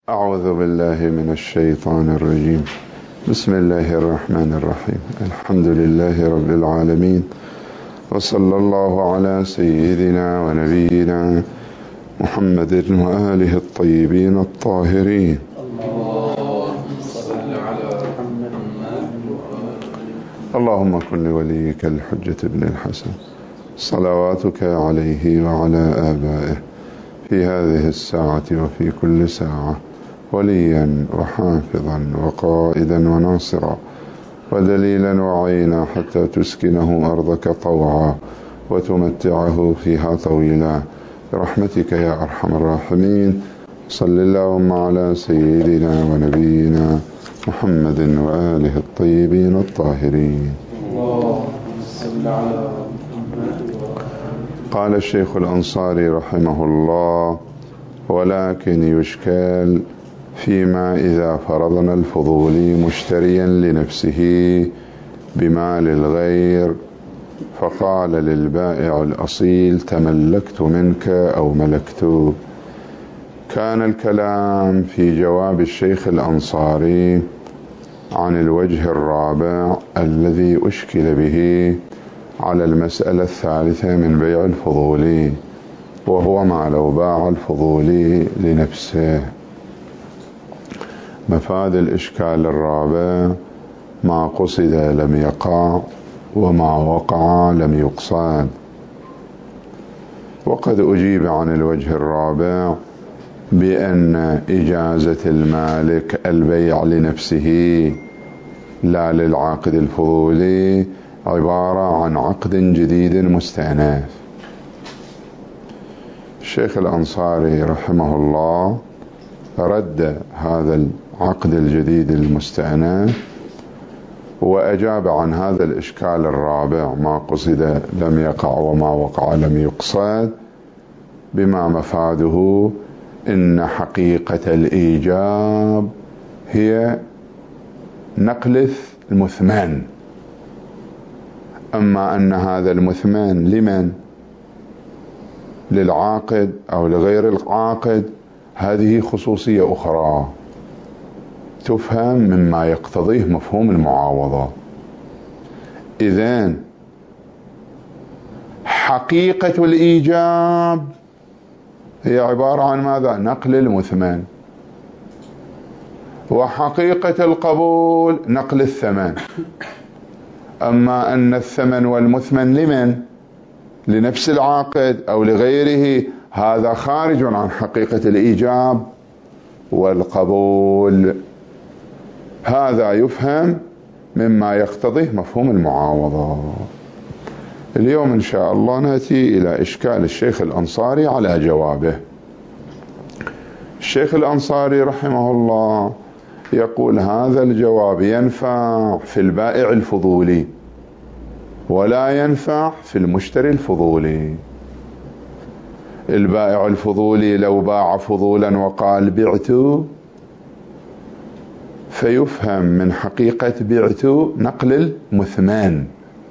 أعوذ بالله من الشيطان الرجيم. بسم الله الرحمن الرحيم. الحمد لله رب العالمين، وصلى الله على سيدنا ونبينا محمد وآله الطيبين الطاهرين. اللهم كن لوليك الحجة ابن الحسن صلواتك عليه وعلى آبائه في هذه الساعة وفي كل ساعة وليا وحافظا وقائدا وناصرا ودليلا وعينا، حتى تسكنه أرضك طوعا وتمتعه فيها طويلا برحمتك يا أرحم الراحمين. صل اللهم على سيدنا ونبينا محمد وآله الطيبين الطاهرين. قال الشيخ الأنصاري رحمه الله: ولكن يشكال فيما إذا فرضنا الفضولي مشتريا لنفسه بمال الغير فقال للبائع الأصيل: تملكت منك أو ملكت. كان الكلام في جواب الشيخ الأنصاري عن الوجه الرابع الذي أشكل به على المسألة الثالثة من بيع الفضولي، وهو ما لو باع الفضولي لنفسه. مفاد الإشكال الرابع: ما قصد لم يقع، وما وقع لم يقصد. وقد أجيب عن الوجه الرابع بأن إجازة المالك البيع لنفسه لا للعاقد الفضولي عبارة عن عقد جديد مستأنف. الشيخ الأنصاري رحمه الله رد هذا العقد الجديد المستأنف وأجاب عن هذا الإشكال الرابع: ما قصد لم يقع وما وقع لم يقصد، بما مفاده إن حقيقة الإيجاب هي نقل المثمن، أما أن هذا المثمن لمن؟ للعاقد أو لغير العاقد، هذه خصوصية أخرى تفهم مما يقتضيه مفهوم المعاوضة. إذن حقيقة الإيجاب هي عبارة عن ماذا؟ نقل المثمن. وحقيقة القبول نقل الثمن. أما أن الثمن والمثمن لمن؟ لنفس العاقد أو لغيره، هذا خارج عن حقيقة الإيجاب والقبول. هذا يفهم مما يقتضيه مفهوم المعاوضة. اليوم إن شاء الله نأتي إلى إشكال الشيخ الأنصاري على جوابه. الشيخ الأنصاري رحمه الله يقول: هذا الجواب ينفع في البائع الفضولي ولا ينفع في المشتري الفضولي. البائع الفضولي لو باع فضولا وقال بعت، فيفهم من حقيقة بعت نقل المثمن.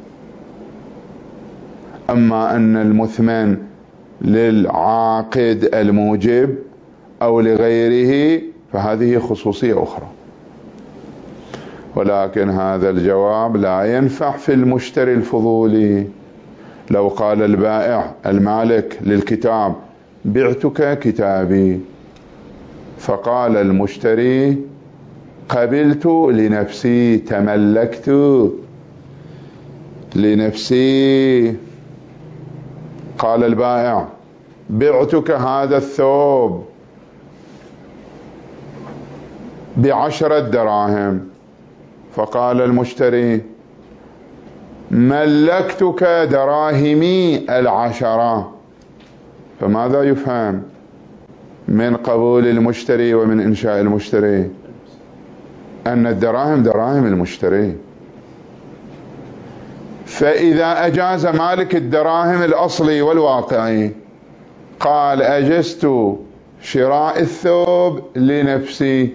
أما أن المثمن للعاقد الموجب أو لغيره فهذه خصوصية أخرى. ولكن هذا الجواب لا ينفع في المشتري الفضولي. لو قال البائع المالك للكتاب: بعتك كتابي، فقال المشتري: قبلت لنفسي، تملكت لنفسي. قال البائع: بعتك هذا الثوب ب10 دراهم، فقال المشتري: ملكتك دراهمي 10. فماذا يفهم من قبول المشتري ومن إنشاء المشتري؟ أن الدراهم دراهم المشتري. فإذا أجاز مالك الدراهم الأصلي والواقعي، قال: أجزت شراء الثوب لنفسي،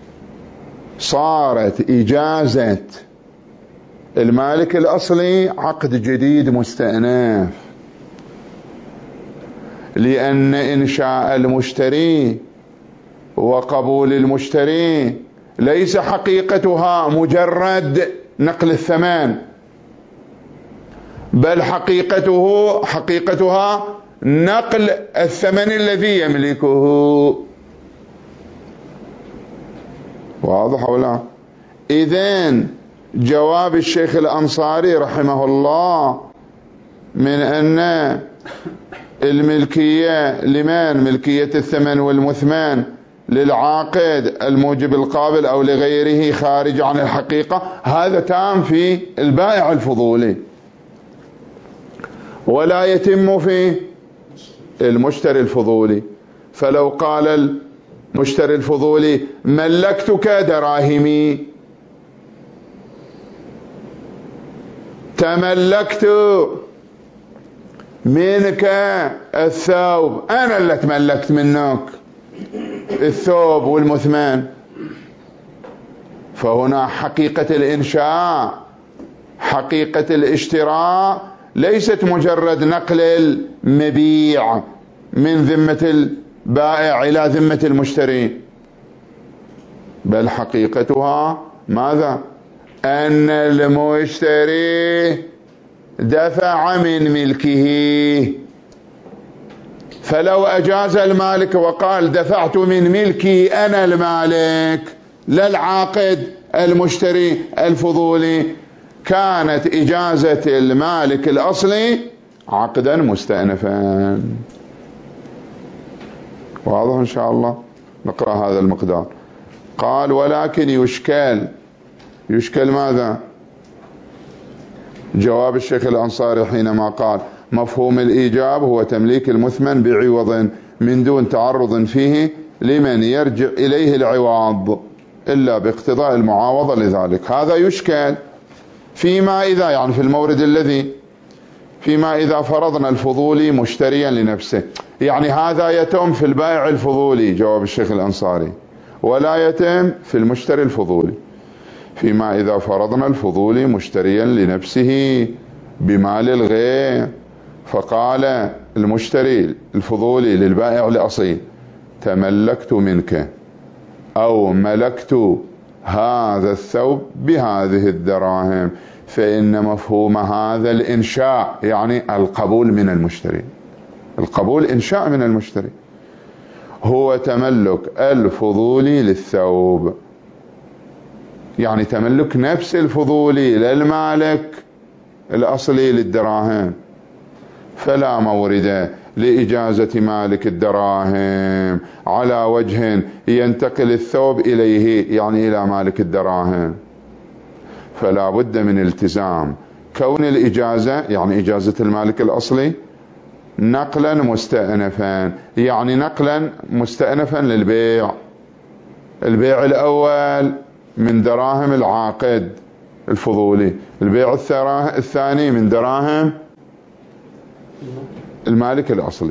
صارت إجازة المالك الأصلي عقد جديد مستأنف، لأن إنشاء المشتري وقبول المشتري ليس حقيقتها مجرد نقل الثمن، بل حقيقتها نقل الثمن الذي يملكه. واضح ولا؟ إذن جواب الشيخ الأنصاري رحمه الله من أن الملكية لمن؟ ملكية الثمن والمثمن للعاقد الموجب القابل أو لغيره خارج عن الحقيقة، هذا تام في البائع الفضولي، ولا يتم في المشتري الفضولي. فلو قال المشتري الفضولي ملكتك دراهمي، تملكت منك الثوب، أنا اللي تملكت منك الثوب والمثمان، فهنا حقيقة الإنشاء، حقيقة الاشتراء ليست مجرد نقل المبيع من ذمة البائع إلى ذمة المشتري، بل حقيقتها ماذا؟ أن المشتري دفع من ملكه. فلو أجاز المالك وقال دفعت من ملكي أنا المالك لا العاقد المشتري الفضولي، كانت إجازة المالك الأصلي عقدا مستأنفا. واضح إن شاء الله؟ نقرأ هذا المقدار. قال ولكن يشكل ماذا؟ جواب الشيخ الأنصاري حينما قال مفهوم الإيجاب هو تمليك المثمن بعوض من دون تعرض فيه لمن يرجع إليه العوض إلا باقتضاء المعاوضة لذلك. هذا يشكل فيما إذا، يعني في المورد الذي فيما إذا فرضنا الفضولي مشتريا لنفسه، يعني هذا يتم في البائع الفضولي جواب الشيخ الأنصاري، ولا يتم في المشتري الفضولي. فيما إذا فرضنا الفضولي مشتريا لنفسه بمال الغير، فقال المشتري الفضولي للبائع الأصيل تملكت منك أو ملكت هذا الثوب بهذه الدراهم، فإن مفهوم هذا الإنشاء يعني القبول من المشتري، القبول إنشاء من المشتري، هو تملك الفضولي للثوب، يعني تملك نفس الفضولي للمالك الأصلي للدراهم، فلا مورد لإجازة مالك الدراهم على وجه ينتقل الثوب إليه، يعني إلى مالك الدراهم. فلا بد من التزام كون الإجازة، يعني إجازة المالك الأصلي، نقلا مستأنفا، يعني نقلا مستأنفا للبيع. البيع الأول من دراهم العاقد الفضولي، البيع الثاني من دراهم المالك الأصلي،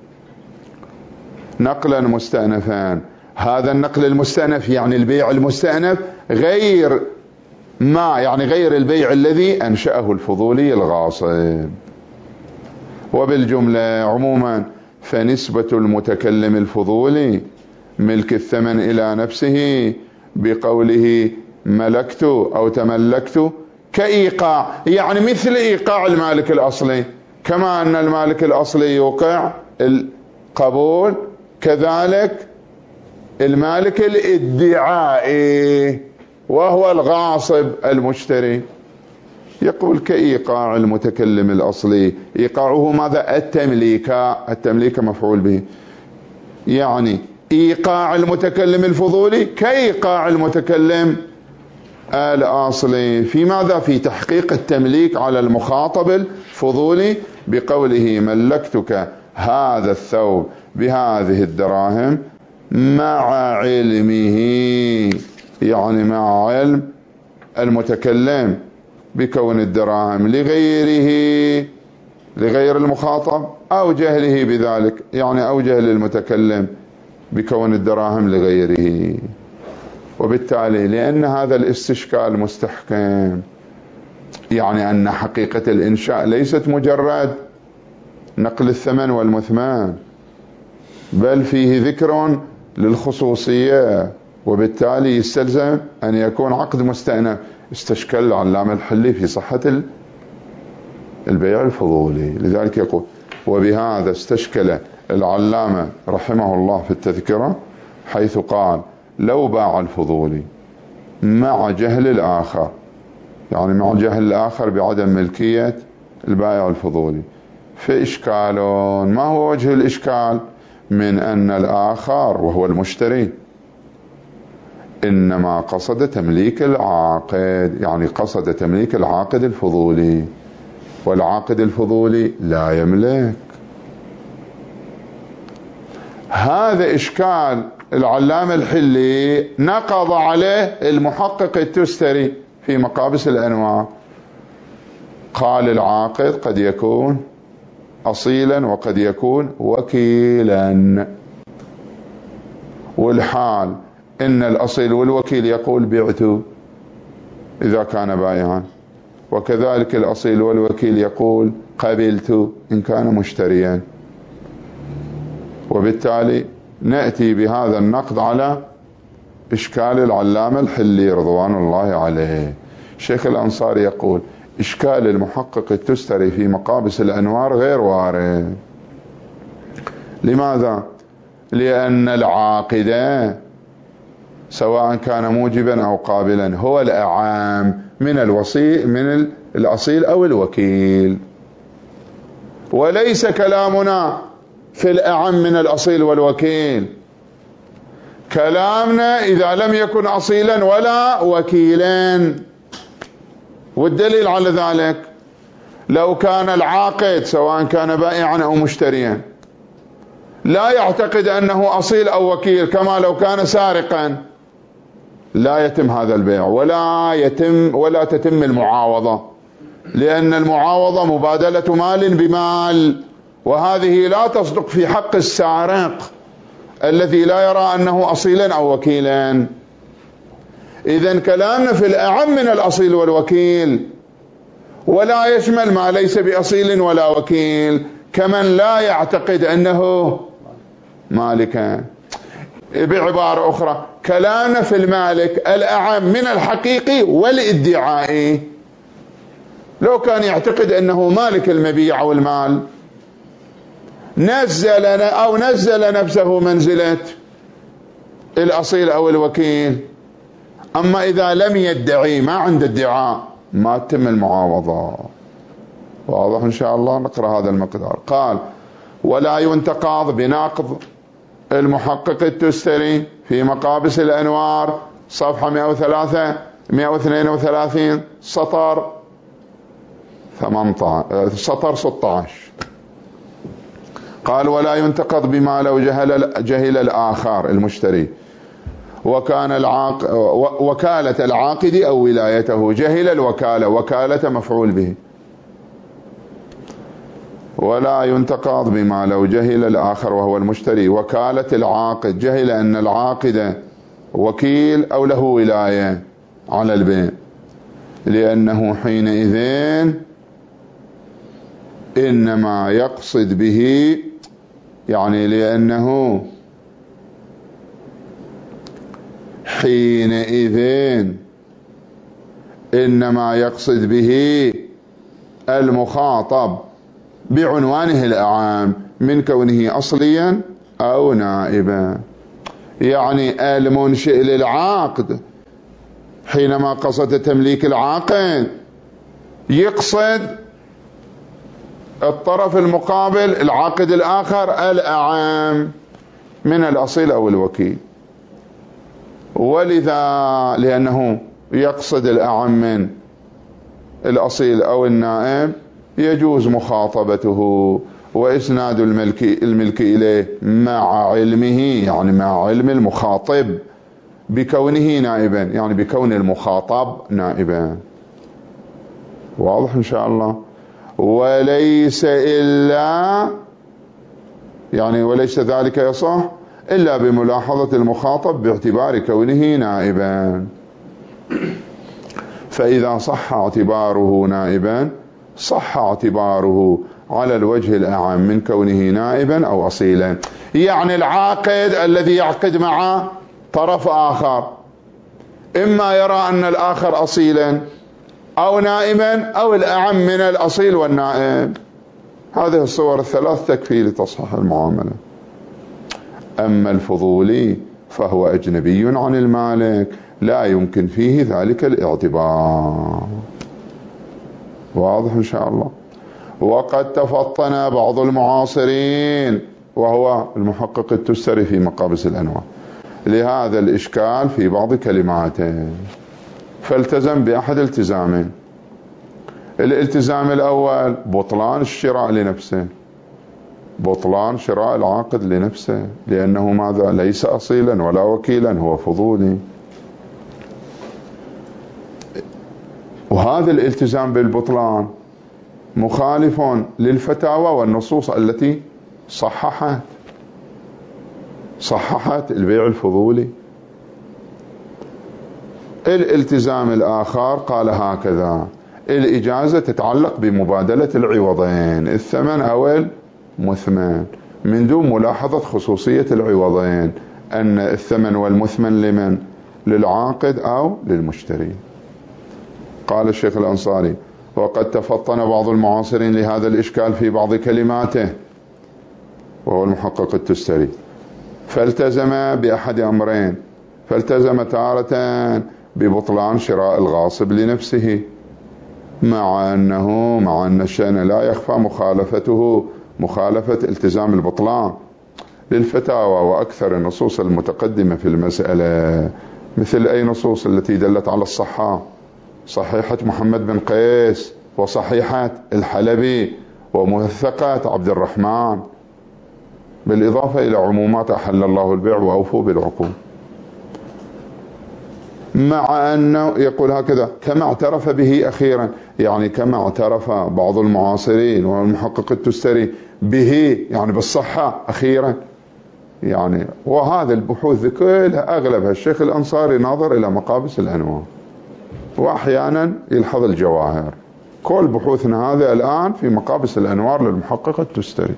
نقلا مستأنفا. هذا النقل المستأنف يعني البيع المستأنف غير ما، يعني غير البيع الذي أنشأه الفضولي الغاصب. وبالجملة عموما فنسبة المتكلم الفضولي ملك الثمن إلى نفسه بقوله ملكت أو تملكت كإيقاع، يعني مثل إيقاع المالك الأصلي، كما أن المالك الأصلي يوقع القبول كذلك المالك الادعائي وهو الغاصب المشتري يقول كإيقاع المتكلم الأصلي. إيقاعه ماذا؟ التمليك مفعول به، يعني إيقاع المتكلم الفضولي كإيقاع المتكلم الأصلي في ماذا؟ في تحقيق التمليك على المخاطب الفضولي بقوله ملكتك هذا الثوب بهذه الدراهم مع علمه، يعني مع علم المتكلم بكون الدراهم لغير المخاطب، أو جهله بذلك، يعني أو جهل المتكلم بكون الدراهم لغيره. وبالتالي لأن هذا الاستشكال مستحكم، يعني أن حقيقة الإنشاء ليست مجرد نقل الثمن والمثمان، بل فيه ذكر للخصوصية، وبالتالي يستلزم أن يكون عقد مستأنف. استشكل العلامة الحلي في صحة البيع الفضولي، لذلك يقول: وبهذا استشكل العلامة رحمه الله في التذكرة، حيث قال: لو باع الفضولي مع جهل الآخر، يعني مع جهل الآخر بعدم ملكية البائع الفضولي، فإشكال. ما هو وجه الإشكال؟ من أن الآخر وهو المشتري إنما قصد تمليك العاقد، يعني قصد تمليك العاقد الفضولي، والعاقد الفضولي لا يملك. هذا إشكال العلامة الحلي نقض عليه المحقق التستري في مقابس الأنوار. قال: العاقد قد يكون أصيلا وقد يكون وكيلا، والحال إن الأصيل والوكيل يقول بعت إذا كان بائعا، وكذلك الأصيل والوكيل يقول قبلت إن كان مشتريا. وبالتالي نأتي بهذا النقد على إشكال العلامة الحلي رضوان الله عليه. الشيخ الأنصاري يقول: إشكال المحقق التستري في مقابس الأنوار غير وارد. لماذا؟ لأن العاقد سواء كان موجبا أو قابلا هو الأعام من الأصيل أو الوكيل، وليس كلامنا في الأعم من الأصيل والوكيل. كلامنا إذا لم يكن أصيلا ولا وكيلا. والدليل على ذلك: لو كان العاقد سواء كان بائعا أو مشتريا لا يعتقد أنه أصيل أو وكيل، كما لو كان سارقا، لا يتم هذا البيع ولا تتم المعاوضة، لأن المعاوضة مبادلة مال بمال، وهذه لا تصدق في حق السارق الذي لا يرى أنه أصيلا أو وكيلا. إذن كلامنا في الأعم من الأصيل والوكيل، ولا يشمل ما ليس بأصيل ولا وكيل، كمن لا يعتقد أنه مالكا. بعبارة أخرى، كلامنا في المالك الأعم من الحقيقي والادعائي. لو كان يعتقد أنه مالك المبيع أو المال نزل نفسه منزلة الأصيل أو الوكيل. أما إذا لم يدعي، ما عند ادعاء، ما تتم المعاوضة. واضح إن شاء الله؟ نقرأ هذا المقدار. قال: ولا ينتقاض بناقض المحقق التستري في مقابس الأنوار، صفحة 132 سطر 16. قال: ولا ينتقض بما لو جهل الآخر المشتري وكالة العاقد أو ولايته. جهل الوكالة، وكالة مفعول به. ولا ينتقض بما لو جهل الآخر وهو المشتري وكالة العاقد، جهل أن العاقد وكيل أو له ولاية على البيع، لأنه حينئذ إنما يقصد به، يعني لأنه حينئذ إنما يقصد به المخاطب بعنوانه الأعام من كونه أصليا أو نائبا. يعني المنشئ للعقد حينما قصد تمليك العقد يقصد الطرف المقابل العاقد الآخر الأعام من الأصيل أو الوكيل. ولذا لأنه يقصد الأعم من الأصيل أو النائب يجوز مخاطبته وإسناد الملك إليه مع علمه، يعني مع علم المخاطب بكونه نائبا، يعني بكون المخاطب نائبا. واضح إن شاء الله؟ وليس ذلك يصح إلا بملاحظة المخاطب باعتبار كونه نائبا. فإذا صح اعتباره نائبا صح اعتباره على الوجه الأعم من كونه نائبا أو أصيلا. يعني العاقد الذي يعقد مع طرف آخر إما يرى أن الآخر أصيلا أو نائبا أو الأعم من الأصيل والنائب. هذه الصور الثلاث تكفي لتصحيح المعاملة. أما الفضولي فهو أجنبي عن المالك، لا يمكن فيه ذلك الاعتبار. واضح إن شاء الله. وقد تفطن بعض المعاصرين، وهو المحقق التستري في مقابس الأنواع، لهذا الإشكال في بعض كلماته، فالتزم بأحد التزامين. الالتزام الأول بطلان الشراء لنفسه، بطلان شراء العاقد لنفسه، لأنه ماذا؟ ليس أصيلا ولا وكيلا، هو فضولي. وهذا الالتزام بالبطلان مخالف للفتاوى والنصوص التي صححت البيع الفضولي. الالتزام الآخر قال هكذا: الإجازة تتعلق بمبادلة العوضين، الثمن أو المثمن، من دون ملاحظة خصوصية العوضين، أن الثمن والمثمن لمن؟ للعاقد أو للمشتري. قال الشيخ الأنصاري: وقد تفطن بعض المعاصرين لهذا الإشكال في بعض كلماته، وهو المحقق التستري، فالتزم بأحد أمرين. فالتزم تارة ببطلان شراء الغاصب لنفسه، مع أن الشأن لا يخفى مخالفة التزام البطلان للفتاوى وأكثر النصوص المتقدمة في المسألة، مثل أي نصوص التي دلت على الصحة: صحيحة محمد بن قيس، وصحيحة الحلبي، وموثقة عبد الرحمن، بالإضافة إلى عمومات أحل الله البيع وأوفوا بالعقود. مع أنه يقول هكذا: كما اعترف به أخيرا، يعني كما اعترف بعض المعاصرين والمحقق التستري به، يعني بالصحة أخيرا. يعني وهذا البحوث كلها أغلبها الشيخ الأنصاري ناظر إلى مقابس الأنواع، وأحيانا يلحظ الجواهر. كل بحوثنا هذا الآن في مقابس الأنوار للمحقق التستري،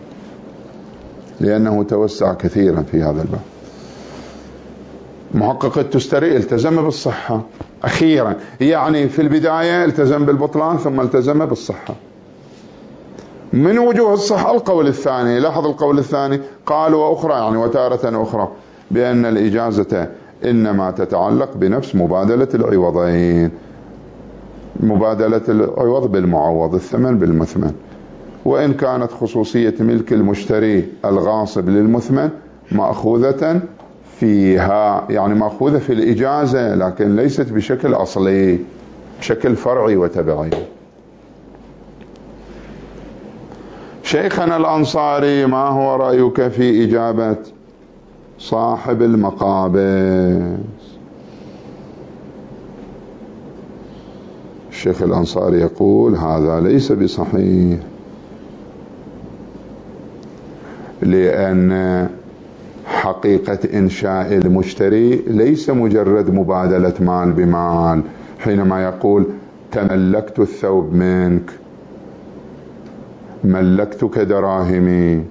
لأنه توسع كثيرا في هذا الباب. محقق التستري التزم بالصحة أخيرا، يعني في البداية التزم بالبطلان ثم التزم بالصحة. من وجوه الصحة القول الثاني، لاحظ القول الثاني، قال وأخرى، يعني وتارة أخرى، بأن الإجازة إنما تتعلق بنفس مبادلة العوضين، مبادلة العوض بالمعوض، الثمن بالمثمن، وإن كانت خصوصية ملك المشتري الغاصب للمثمن مأخوذة فيها، يعني مأخوذة في الإجازة، لكن ليست بشكل أصلي، شكل فرعي وتبعي. شيخنا الأنصاري، ما هو رأيك في إجابة صاحب المقابس؟ الشيخ الأنصاري يقول: هذا ليس بصحيح، لأن حقيقة إنشاء المشتري ليس مجرد مبادلة مال بمال. حينما يقول تملكت الثوب منك، ملكتك دراهمي،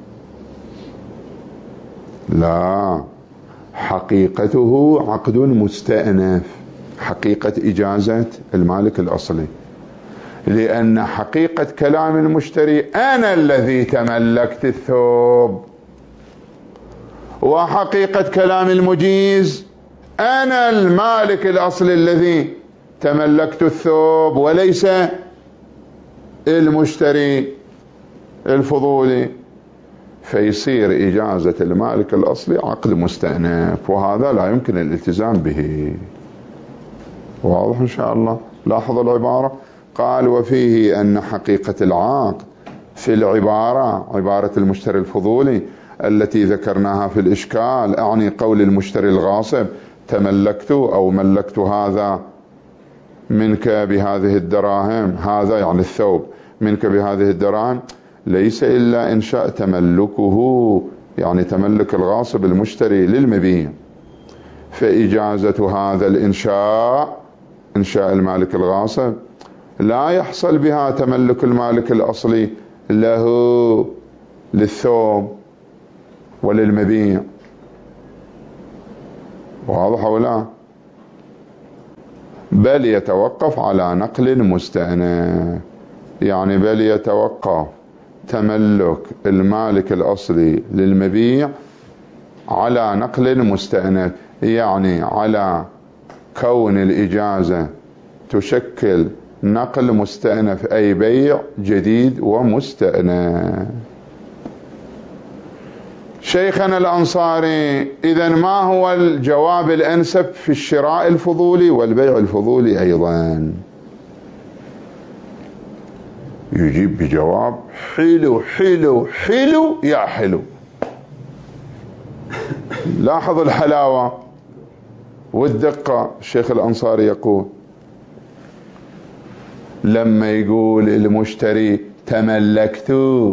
لا، حقيقته عقد مستأنف، حقيقة إجازة المالك الأصلي، لأن حقيقة كلام المشتري أنا الذي تملكت الثوب، وحقيقة كلام المجيز أنا المالك الأصلي الذي تملكت الثوب، وليس المشتري الفضولي. فيصير إجازة المالك الأصلي عقد مستأنف، وهذا لا يمكن الالتزام به. واضح إن شاء الله. لاحظ العبارة، قال: وفيه أن حقيقة العقد في العبارة، عبارة المشتري الفضولي التي ذكرناها في الإشكال، أعني قول المشتري الغاصب تملكت أو ملكت هذا منك بهذه الدراهم، هذا يعني الثوب، منك بهذه الدراهم، ليس إلا إنشاء تملكه، يعني تملك الغاصب المشتري للمبيع. فإجازة هذا الإنشاء، إنشاء المالك الغاصب، لا يحصل بها تملك المالك الأصلي له للثوب وللمبيع. واضح ولا؟ بل يتوقف على نقل مستأنف، يعني بل يتوقف تملك المالك الأصلي للمبيع على نقل مستأنف، يعني على كون الإجازة تشكل نقل مستأنف، أي بيع جديد ومستأنف. شيخنا الأنصاري، إذن ما هو الجواب الأنسب في الشراء الفضولي والبيع الفضولي أيضا؟ يجيب بجواب حلو حلو حلو يا حلو. لاحظ الحلاوة والدقة. الشيخ الأنصاري يقول لما يقول المشتري تملكت،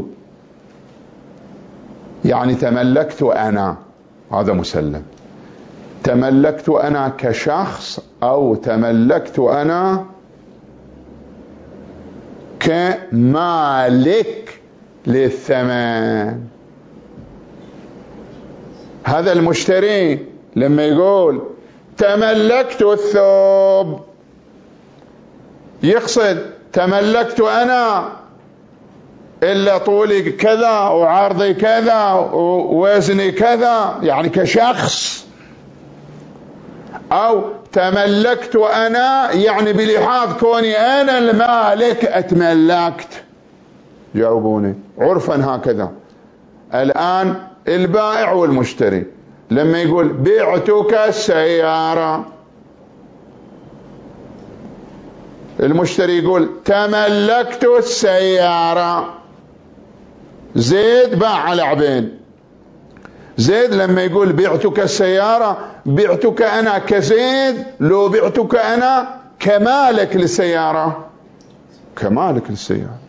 يعني تملكت أنا، هذا مسلم. تملكت أنا كشخص أو تملكت أنا كمالك للثمن. هذا المشتري لما يقول تملكت الثوب يقصد تملكت أنا إلا طولي كذا وعرضي كذا ووزني كذا، يعني كشخص. أو تملكت أنا يعني بلحاظ كوني أنا المالك أتملكت. جاوبوني. عرفا هكذا. الآن البائع والمشتري لما يقول بعتك السيارة، المشتري يقول تملكت السيارة. زيد باع على عبين. زيد لما يقول بعتك السيارة، بعتك أنا كزيد لو بعتك أنا كمالك للسيارة؟ كمالك للسيارة.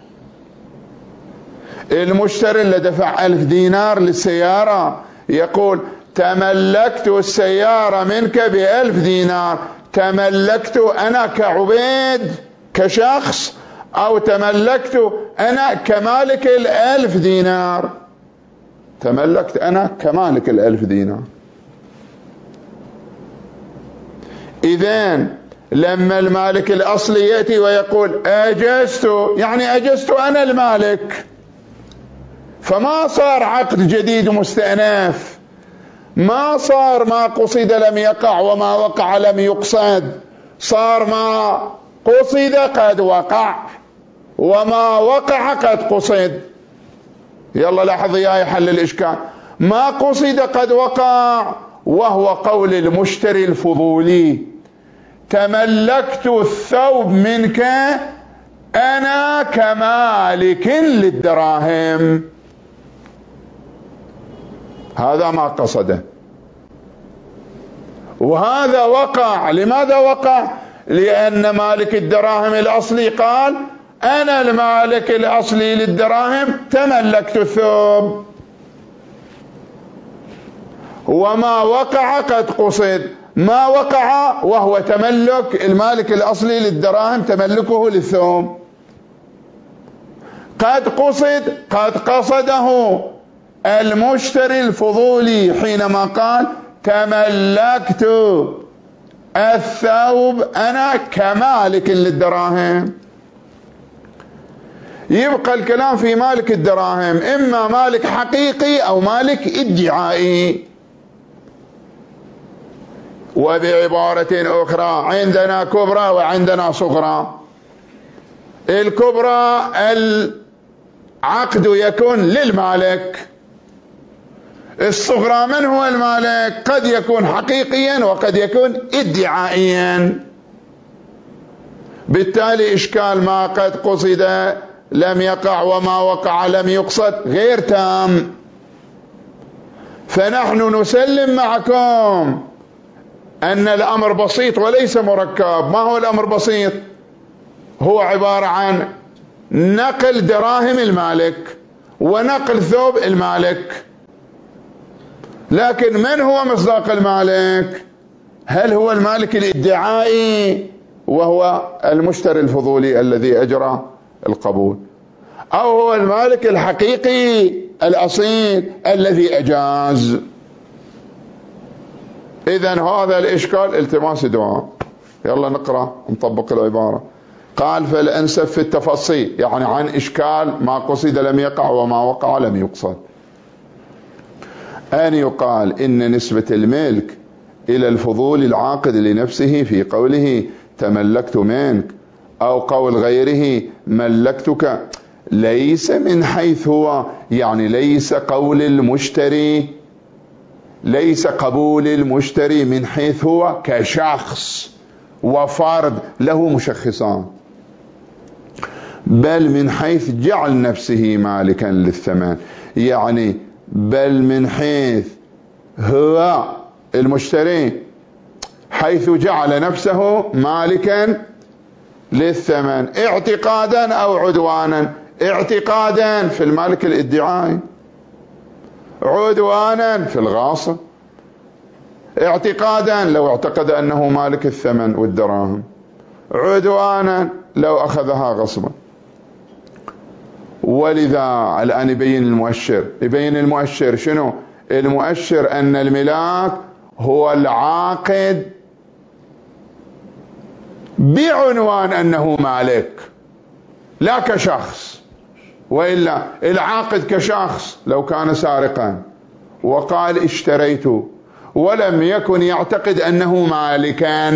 المشتري اللي دفع 1000 دينار للسيارة يقول تملكت السيارة منك ب1000 دينار. تملكت أنا كعبيد كشخص أو تملكت أنا كمالك 1000 دينار؟ تملكت أنا كمالك 1000 دينار. إذن لما المالك الأصلي يأتي ويقول أجزت، يعني أجزت أنا المالك، فما صار عقد جديد مستأنف، ما صار ما قصد لم يقع وما وقع لم يقصد، صار ما قصد قد وقع وما وقع قد قصد. يلا لاحظ يا حل الإشكال. ما قصد قد وقع وهو قول المشتري الفضولي تملكت الثوب منك أنا كمالك للدراهم، هذا ما قصده. وهذا وقع. لماذا وقع؟ لأن مالك الدراهم الأصلي قال أنا المالك الأصلي للدراهم تملكت الثوب، وما وقع قد قصد. ما وقع وهو تملك المالك الأصلي للدراهم تملكه للثوب. قد قصد قد قصده المشتري الفضولي حينما قال تملكت الثوب أنا كمالك للدراهم. يبقى الكلام في مالك الدراهم، إما مالك حقيقي أو مالك ادعائي. وبعبارة أخرى عندنا كبرى وعندنا صغرى. الكبرى العقد يكون للمالك، الصغرى من هو المالك؟ قد يكون حقيقيا وقد يكون ادعائيا. بالتالي إشكال ما قد قصد لم يقع وما وقع لم يقصد غير تام. فنحن نسلم معكم أن الأمر بسيط وليس مركب. ما هو الأمر بسيط؟ هو عبارة عن نقل دراهم المالك ونقل ثوب المالك. لكن من هو مصداق المالك؟ هل هو المالك الادعائي وهو المشتري الفضولي الذي أجرى القبول، أو هو المالك الحقيقي الأصيل الذي أجاز. إذن هذا الإشكال التماس دعاء. يلا نقرأ نطبق العبارة. قال فالأنسب في التفصيل، يعني عن إشكال ما قصد لم يقع وما وقع لم يقصد، أن يقال إن نسبة الملك إلى الفضول العاقد لنفسه في قوله تملكت منك، أو قول غيره ملكتك، ليس من حيث هو، يعني ليس قول المشتري، ليس قبول المشتري من حيث هو كشخص وفرد له مشخصان، بل من حيث جعل نفسه مالكا للثمن، يعني بل من حيث هو المشتري حيث جعل نفسه مالكا للثمن اعتقادا أو عدوانا. اعتقادا في المالك الادعائي، عدوانا في الغاصب. اعتقادا لو اعتقد أنه مالك الثمن والدراهم، عدوانا لو أخذها غصبا. ولذا الآن يبين المؤشر شنو؟ المؤشر أن الملاك هو العاقد بعنوان أنه مالك لا كشخص، وإلا العاقد كشخص لو كان سارقا وقال اشتريت ولم يكن يعتقد أنه مالكا،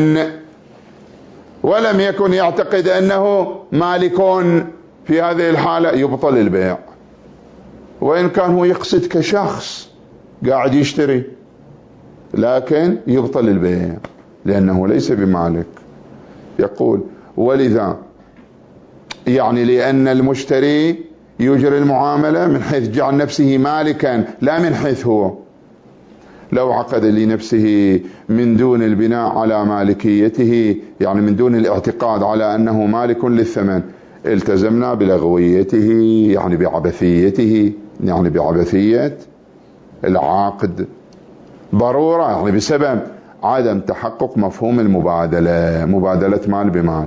ولم يكن يعتقد أنه مالك، في هذه الحالة يبطل البيع. وإن كان هو يقصد كشخص قاعد يشتري، لكن يبطل البيع لأنه ليس بمالك. يقول ولذا يعني لأن المشتري يجري المعاملة من حيث جعل نفسه مالكا لا من حيث هو. لو عقد لنفسه من دون البناء على مالكيته، يعني من دون الاعتقاد على أنه مالك للثمن، التزمنا بلغويته، يعني بعبثيته، يعني بعبثية العقد، ضرورة يعني بسبب عدم تحقق مفهوم المبادلة، مبادلة مال بمال،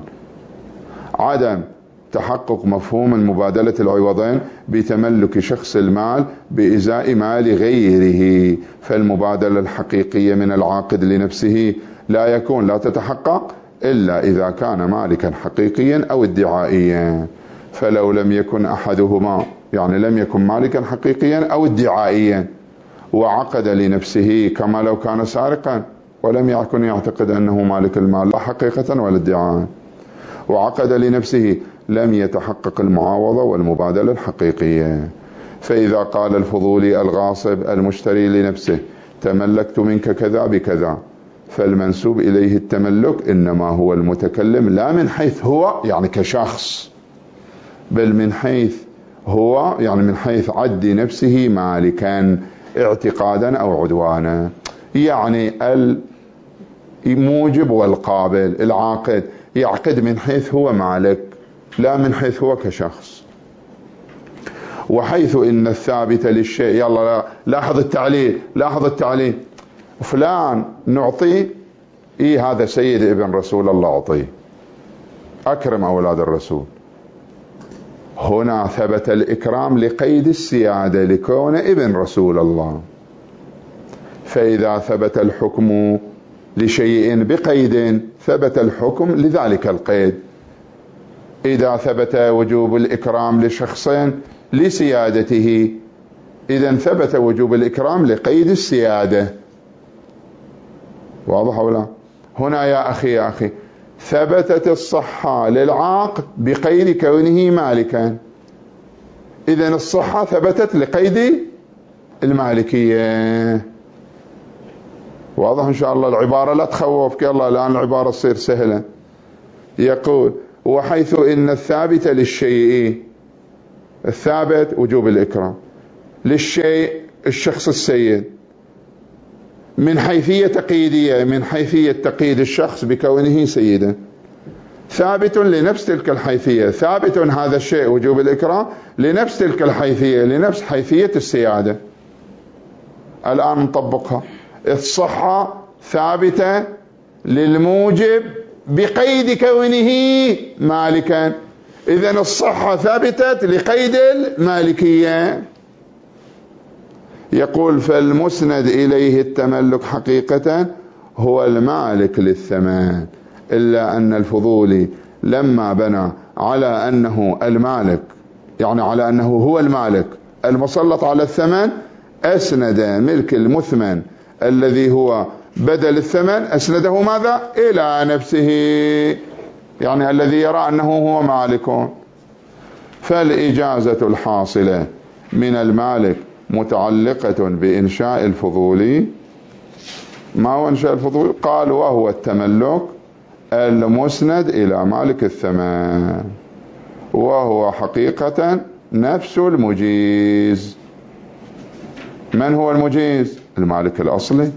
عدم تحقق مفهوم المبادلة العوضين بتملك شخص المال بإزاء مال غيره. فالمبادلة الحقيقية من العاقد لنفسه لا تتحقق إلا إذا كان مالكا حقيقيا أو ادعائيا. فلو لم يكن أحدهما، يعني لم يكن مالكا حقيقيا أو ادعائيا، وعقد لنفسه كما لو كان سارقا ولم يكن يعتقد أنه مالك المال لا حقيقة ولا ادعاء، وعقد لنفسه، لم يتحقق المعاوضة والمبادلة الحقيقية. فإذا قال الفضولي الغاصب المشتري لنفسه تملكت منك كذا بكذا، فالمنسوب إليه التملك إنما هو المتكلم لا من حيث هو يعني كشخص، بل من حيث هو يعني من حيث عد نفسه مالكا اعتقادا أو عدوانا. يعني الموجب والقابل، العاقد يعقد من حيث هو مالك لا من حيث هو كشخص. وحيث إن الثابت للشيء، يلا لاحظ التعليل، فلان نعطيه هذا سيد ابن رسول الله أعطيه، أكرم أولاد الرسول. هنا ثبت الإكرام لقيد السيادة لكون ابن رسول الله. فإذا ثبت الحكم لشيء بقيد ثبت الحكم لذلك القيد. إذا ثبت وجوب الإكرام لشخص لسيادته، إذن ثبت وجوب الإكرام لقيد السيادة. واضح ولا؟ هنا يا أخي ثبتت الصحة للعاقد بقيد كونه مالكا، إذن الصحة ثبتت لقيد المالكية. واضح إن شاء الله؟ العبارة لا تخوفك، يلا الآن العبارة تصير سهلة. يقول وحيث إن الثابت للشيء، الثابت وجوب الإكرام للشيء الشخص السيد من حيثية تقييدية، من حيثية تقييد الشخص بكونه سيدا، ثابت لنفس تلك الحيثية، ثابت هذا الشيء وجوب الإكرام لنفس تلك الحيثية، لنفس حيثية السيادة. الآن نطبقها. الصحة ثابتة للموجب بقيد كونه مالكا، إذن الصحة ثبتت لقيد المالكية. يقول فالمسند إليه التملك حقيقة هو المالك للثمن، إلا أن الفضولي لما بنى على أنه المالك، يعني على أنه هو المالك المسلط على الثمن، أسند ملك المثمن الذي هو بدل الثمن، أسنده ماذا؟ إلى نفسه، يعني الذي يرى أنه هو مالك. فالإجازة الحاصلة من المالك متعلقة بإنشاء الفضولي. ما هو إنشاء الفضولي؟ قال وهو التملك المسند إلى مالك الثمن، وهو حقيقة نفس المجيز. من هو المجيز؟ المالك الأصلي،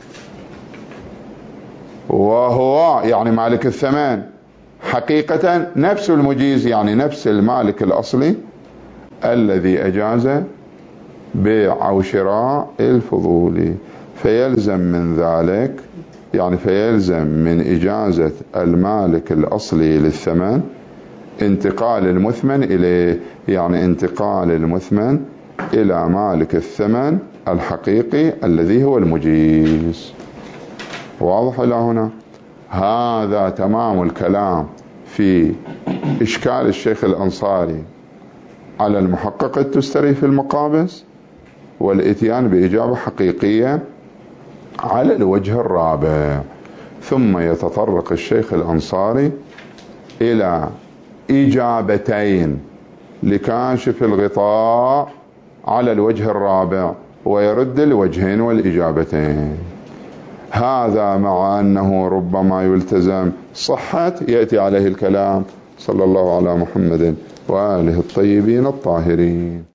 وهو يعني مالك الثمن حقيقة نفس المجيز، يعني نفس المالك الأصلي الذي أجاز بيع أو شراء الفضولي. فيلزم من ذلك، يعني فيلزم من إجازة المالك الأصلي للثمن انتقال المثمن إليه، يعني انتقال المثمن إلى مالك الثمن الحقيقي الذي هو المجيز. واضح إلى هنا؟ هذا تمام الكلام في إشكال الشيخ الأنصاري على المحقق التستري في المقابس، والإتيان بإجابة حقيقية على الوجه الرابع. ثم يتطرق الشيخ الأنصاري إلى إجابتين لكاشف الغطاء على الوجه الرابع، ويرد الوجهين والإجابتين. هذا مع أنه ربما يلتزم صحة، يأتي عليه الكلام. صلى الله على محمد وآله الطيبين الطاهرين.